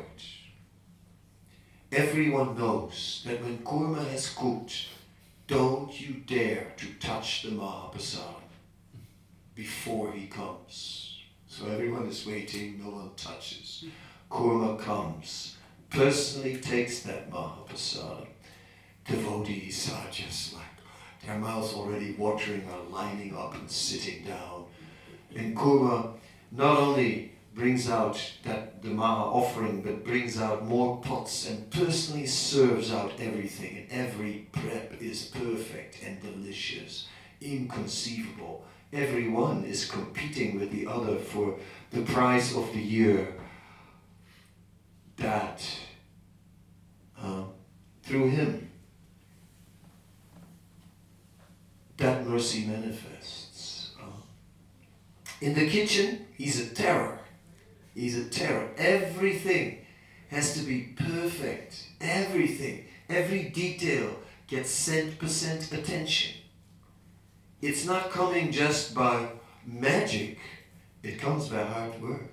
Everyone knows that when Kurma has cooked, don't you dare to touch the Mahaprasad before he comes. So everyone is waiting, no one touches. Kurma comes, personally takes that Mahaprasad. Devotees are just like, their mouths already watering, are lining up and sitting down. And Kurma not only brings out that the Maha offering, but brings out more pots and personally serves out everything. And every prep is perfect and delicious, inconceivable. Everyone is competing with the other for the prize of the year. That, uh, through him, that mercy manifests. Uh, in the kitchen, he's a terror. He's a terror. Everything has to be perfect. Everything, every detail gets cent percent attention. It's not coming just by magic. It comes by hard work.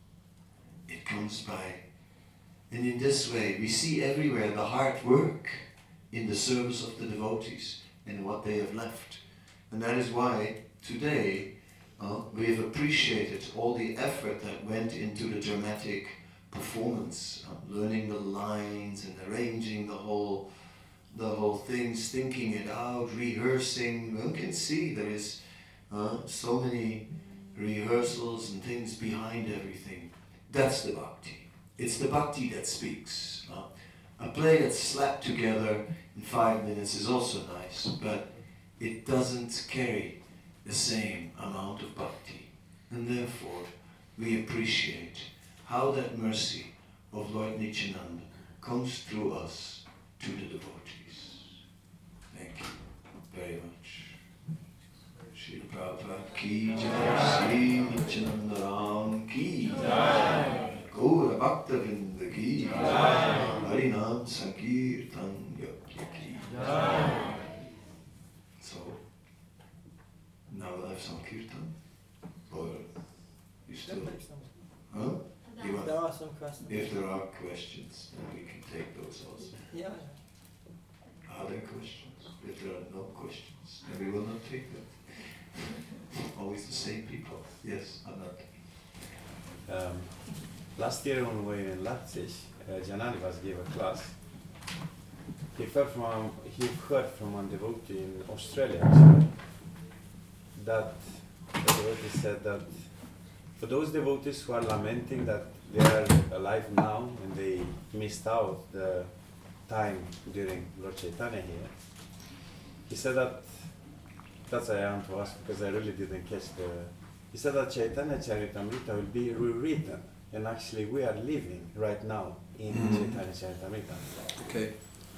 It comes by, and in this way, we see everywhere the hard work in the service of the devotees and what they have left. And that is why today uh, we have appreciated all the effort that went into the dramatic performance, uh, learning the lines and arranging the whole the whole things, thinking it out, rehearsing. One can see there is uh, so many rehearsals and things behind everything. That's the bhakti. It's the bhakti that speaks. Uh, a play that's slapped together in five minutes is also nice, but it doesn't carry the same amount of bhakti. And therefore, we appreciate how that mercy of Lord Nityananda comes through us to the devotees. Thank you very much. Shri Prabhupada ki jai, Shri Nityananda Ram ki jai, Gaura Bhakta Vrinda ki jai, Harinam Sankirtan Yakya ki jai. So, now we'll have some kirtan, or you still, huh? You want, There are some questions. if there are questions, then we can take those also. Yeah. Are there questions? If there are no questions, then we will not take them. Always the same people. Yes, Anand. Um, last year when we were in Leipzig, uh, Janani was gave a class. He heard from he heard from one devotee in Australia actually, that the devotee said that for those devotees who are lamenting that they are alive now and they missed out the time during Lord Chaitanya here, he said that, that's why I want to ask because I really didn't catch the, he said that Chaitanya Charitamrita will be rewritten, and actually we are living right now in mm-hmm. Chaitanya Charitamrita. Okay.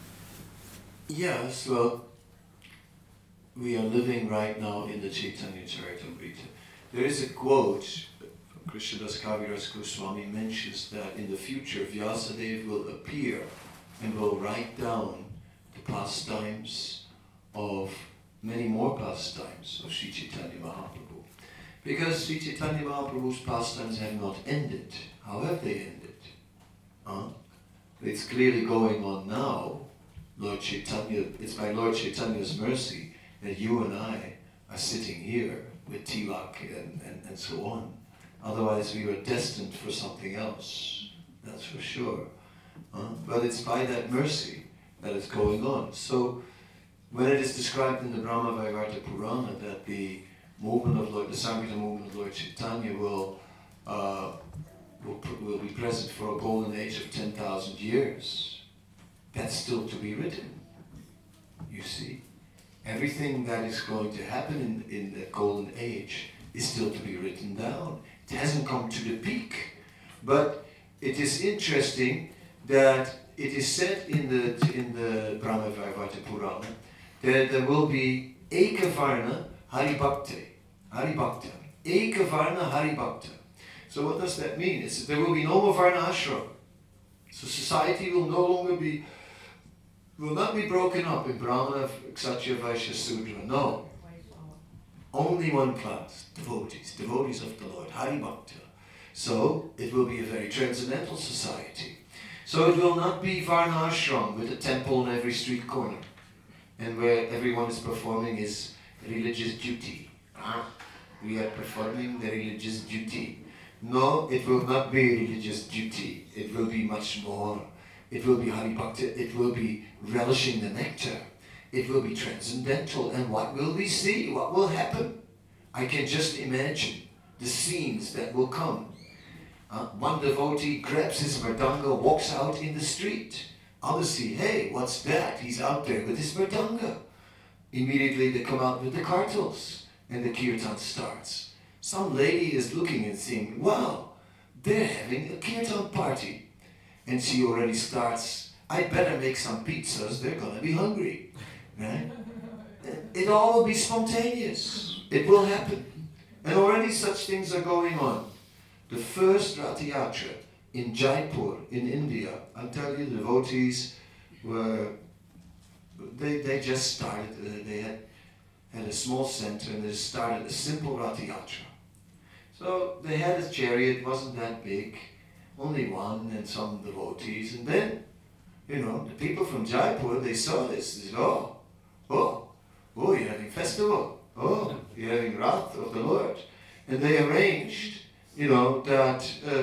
Yes, well, we are living right now in the Chaitanya Charitamrita. There is a quote from Krishnadas Kaviraj Goswami mentions that in the future Vyasadeva will appear and will write down the pastimes of many more pastimes of Sri Chaitanya Mahaprabhu. Because Sri Chaitanya Mahaprabhu's pastimes have not ended. How have they ended? Huh? It's clearly going on now. Lord Chaitanya, it's by Lord Chaitanya's mercy that you and I are sitting here with Tilak and, and, and so on. Otherwise we were destined for something else, that's for sure. Uh, but it's by that mercy that it's going on. So when it is described in the Brahma Vaivarta Purana that the movement of Lord, the Sankirtan movement of Lord Chaitanya will, uh, will, will be present for a golden age of ten thousand years, that's still to be written, you see. Everything that is going to happen in, in the golden age is still to be written down. It hasn't come to the peak. But it is interesting that it is said in the in the Brahma Vaivarta Purana that there will be Ekavarna Haribhakti, Haribhakta, Eka Varna Haribhakta. So what does that mean? It's that there will be no more Varna ashram. So society will no longer be, will not be broken up in Brahmana, Kshatriya, Vaishya, Sudra. No. Only one class, devotees, devotees of the Lord, Haribhakta. So it will be a very transcendental society. So it will not be Varna ashram with a temple on every street corner and where everyone is performing his religious duty. Ah, we are performing the religious duty. No, it will not be religious duty. It will be much more. It will be Haribhakta. It will be relishing the nectar. It will be transcendental. And what will we see? What will happen? I can just imagine the scenes that will come. Uh, one devotee grabs his mridanga, walks out in the street. Others see, hey, what's that? He's out there with his mridanga. Immediately they come out with the kartals and the kirtan starts. Some lady is looking and saying, wow, they're having a kirtan party. And she already starts, I better make some pizzas, they're gonna be hungry. Right? It all will be spontaneous. It will happen. And already such things are going on. The first Rath Yatra in Jaipur, in India, I'll tell you, the devotees were, they, they just started, uh, they had, had a small center and they started a simple Rath Yatra. So they had a chariot, wasn't that big, only one and some devotees. And then, you know, the people from Jaipur, they saw this, they said, oh, oh, oh, you're having festival, oh, you're having Rath of the Lord. And they arranged, you know, that, uh,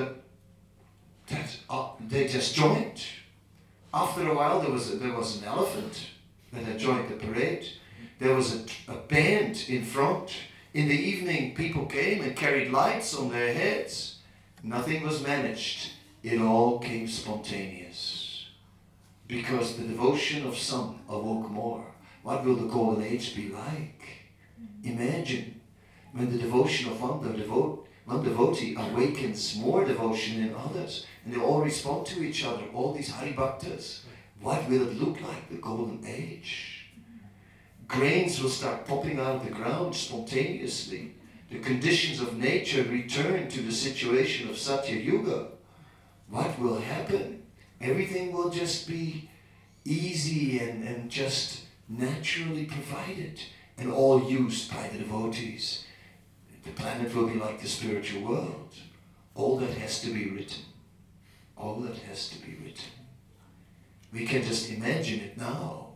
that uh, they just joined. After a while, there was a, there was an elephant that had joined the parade. There was a, a band in front. In the evening, people came and carried lights on their heads. Nothing was managed. It all came spontaneous. Because the devotion of some awoke more. What will the golden age be like? Imagine when the devotion of one, the devote, one devotee awakens more devotion in others, and they all respond to each other, all these Haribhaktas. What will it look like, the golden age? Grains will start popping out of the ground spontaneously. The conditions of nature return to the situation of Satya Yuga. What will happen? Everything will just be easy and, and just naturally provided and all used by the devotees. The planet will be like the spiritual world. All that has to be written. All that has to be written. We can just imagine it now.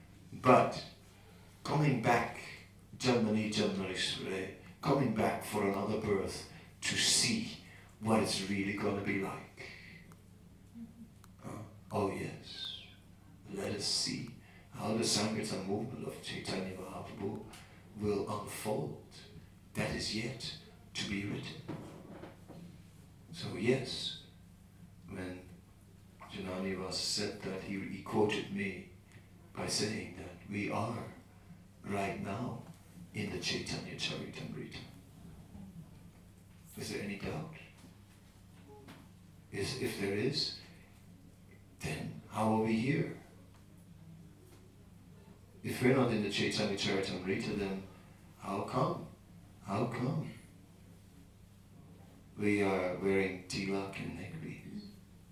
But coming back, Janmani Janmarisvare, coming back for another birth to see what it's really going to be like. Uh, oh yes, let us see how the Sankirtan movement of Chaitanya Mahaprabhu will unfold. That is yet to be written. So yes, when Janani said that, he, he quoted me by saying that we are right now in the Chaitanya Charitamrita. Is there any doubt? Is, if there is, then how are we here? If we're not in the Chaitanya Charitamrita, then how come? How come? We are wearing tilak and neckbeads.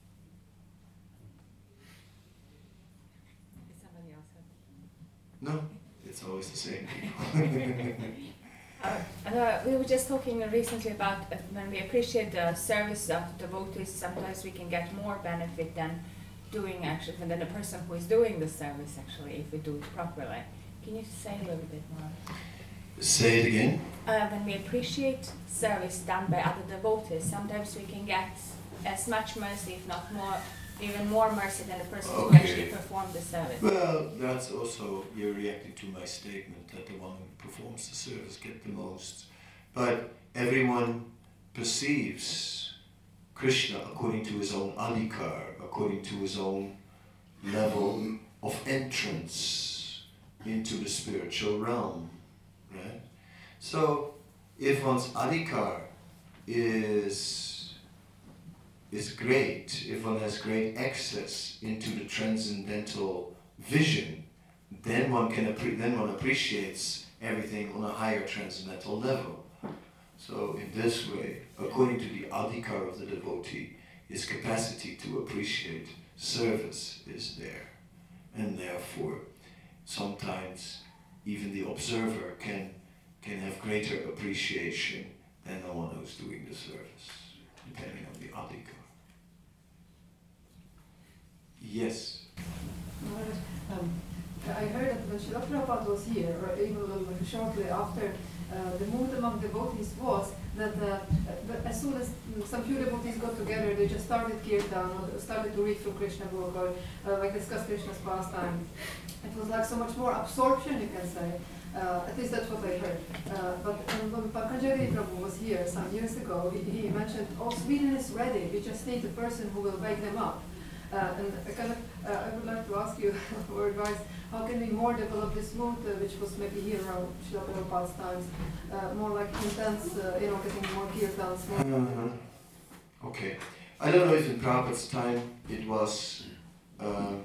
Somebody else had. No, it's always the same people. Uh, and, uh, we were just talking recently about uh, when we appreciate the service of devotees, sometimes we can get more benefit than doing actually, than the person who is doing the service actually, if we do it properly. Can you say a little bit more? Say it again. Uh, when we appreciate service done by other devotees, sometimes we can get as much mercy, if not more, even more mercy than the person who Okay. actually performed the service. Well, that's also, you're reacting to my statement that the one who performs the service get the most. But everyone perceives Krishna according to his own adhikar, according to his own level of entrance into the spiritual realm. Right? So, if one's adhikar is is great, if one has great access into the transcendental vision, then one can appre- then one appreciates everything on a higher transcendental level. So in this way, according to the adhikar of the devotee, his capacity to appreciate service is there. And therefore, sometimes even the observer can, can have greater appreciation than the one who's doing the service, depending on the adhikar. Yes? Um, I heard that when Srila Prabhupada was here, or even a little bit shortly after, uh, the mood among devotees was that uh, as soon as some few devotees got together, they just started kirtan, or started to read from Krishna book, or uh, like discuss Krishna's pastime. It was like so much more absorption, you can say. Uh, at least that's what I heard. Uh, but um, when Patanjali Prabhu was here some years ago, he, he mentioned, oh, Sweden is ready, we just need a person who will wake them up. Uh, and I, kind of, uh, I would like to ask you for advice, how can we more develop this mood, uh, which was maybe here around Srila Prabhupada's times, uh, more like intense, uh, you know, getting more kirtans, more... Uh-huh. Okay. I don't know if in Prabhupada's time it was, um,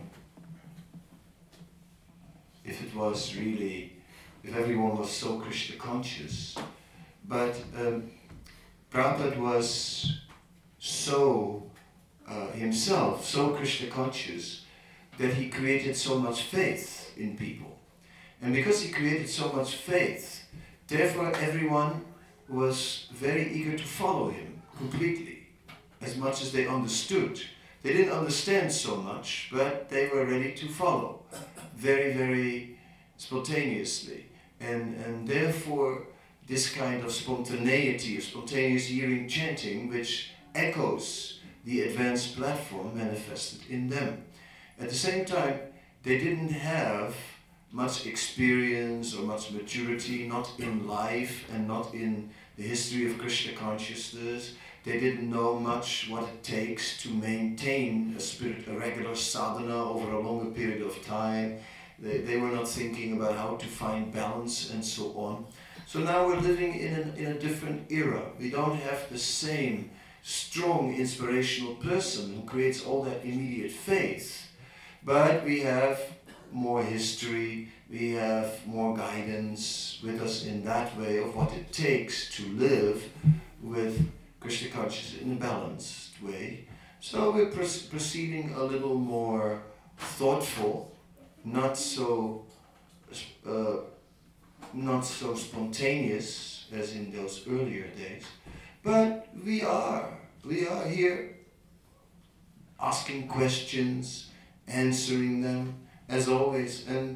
if it was really, if everyone was so Krishna conscious, but um, Prabhupada was so uh, himself, so Krishna conscious, that he created so much faith in people. And because he created so much faith, therefore everyone was very eager to follow him completely, as much as they understood. They didn't understand so much, but they were ready to follow, very, very spontaneously. And, and therefore, this kind of spontaneity, spontaneous hearing chanting, which echoes the advanced platform, manifested in them. At the same time, they didn't have much experience or much maturity, not in life and not in the history of Krishna consciousness. They didn't know much what it takes to maintain a spirit, a regular sadhana over a longer period of time. They, they were not thinking about how to find balance and so on. So now we're living in, an, in a different era. We don't have the same strong inspirational person who creates all that immediate faith, but we have more history, we have more guidance with us in that way of what it takes to live with Krishna consciousness in a balanced way. So we're pr- proceeding a little more thoughtful, not so uh, not so spontaneous as in those earlier days, but we are we are here asking questions, answering them as always, and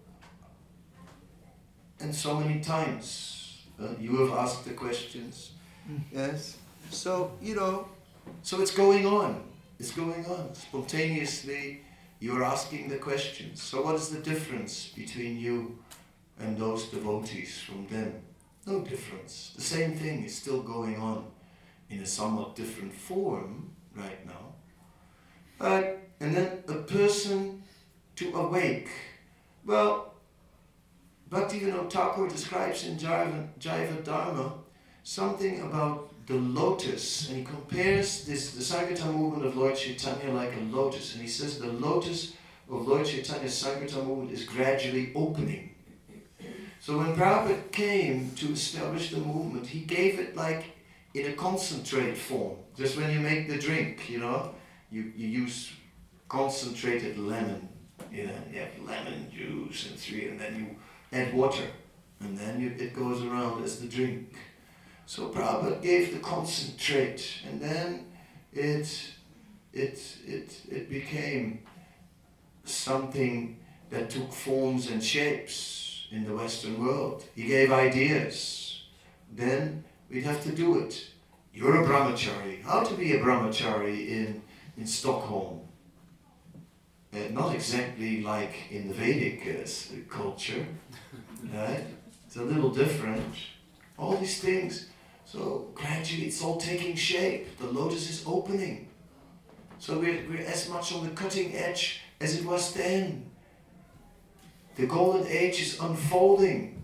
and so many times uh, you have asked the questions. Yes. So you know, so it's going on. It's going on spontaneously. You're asking the questions. So what is the difference between you and those devotees from them? No difference. The same thing is still going on in a somewhat different form right now. But, and then a person to awake. Well, Bhaktivinoda Thakur describes in Jaiva, Jaiva Dharma something about the lotus, and he compares this, the Sankirtan movement of Lord Chaitanya like a lotus, and he says the lotus of Lord Chaitanya's Sankirtan movement is gradually opening. So when Prabhupada came to establish the movement, he gave it like in a concentrate form. Just when you make the drink, you know, you, you use concentrated lemon, you know, you have lemon juice and three, and then you add water, and then you, it goes around as the drink. So Prabhupada gave the concentrate, and then it, it, it, it became something that took forms and shapes in the Western world. He gave ideas. Then we'd have to do it. You're a brahmachari. How to be a brahmachari in, in Stockholm? Uh, not exactly like in the Vedic uh, culture, right? It's a little different. All these things. So gradually it's all taking shape. The lotus is opening. So we're, we're as much on the cutting edge as it was then. The golden age is unfolding.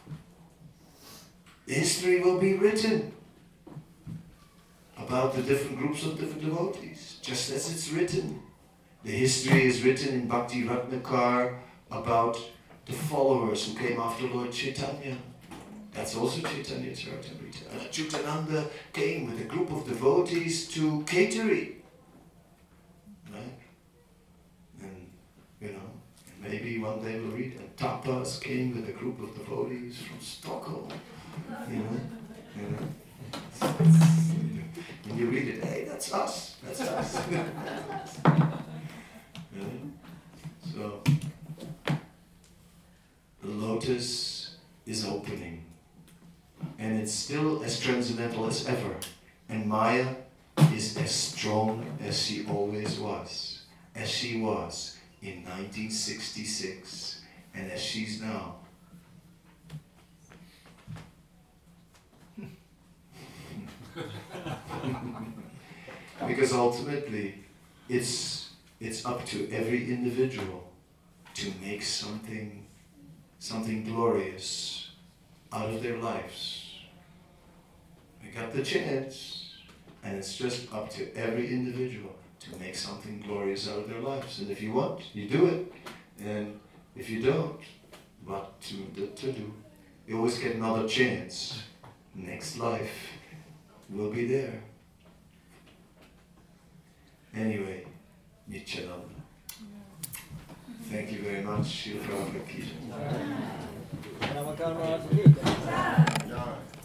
The history will be written about the different groups of different devotees, just as it's written. The history is written in Bhakti Ratnakar about the followers who came after Lord Chaitanya. That's also Chaitanya Charitamrita. And Achyutananda came with a group of devotees to Kateri. Right? And, you know, maybe one day we'll read, and Tapas came with a group of devotees from Stockholm. You know? You know? When you read it, hey, that's us. That's us. Right? So, the lotus is opening. And it's still as transcendental as ever. And Maya is as strong as she always was. As she was in nineteen sixty-six. And as she's now. Because ultimately, it's, it's up to every individual to make something, something glorious out of their lives. They got the chance, and it's just up to every individual to make something glorious out of their lives. And if you want, you do it. And if you don't, what to, to do? You always get another chance. Next life will be there. Anyway, Nityananda. Thank you very much. Shri Prabhupada Ki Jai. Namaskar Maharaj.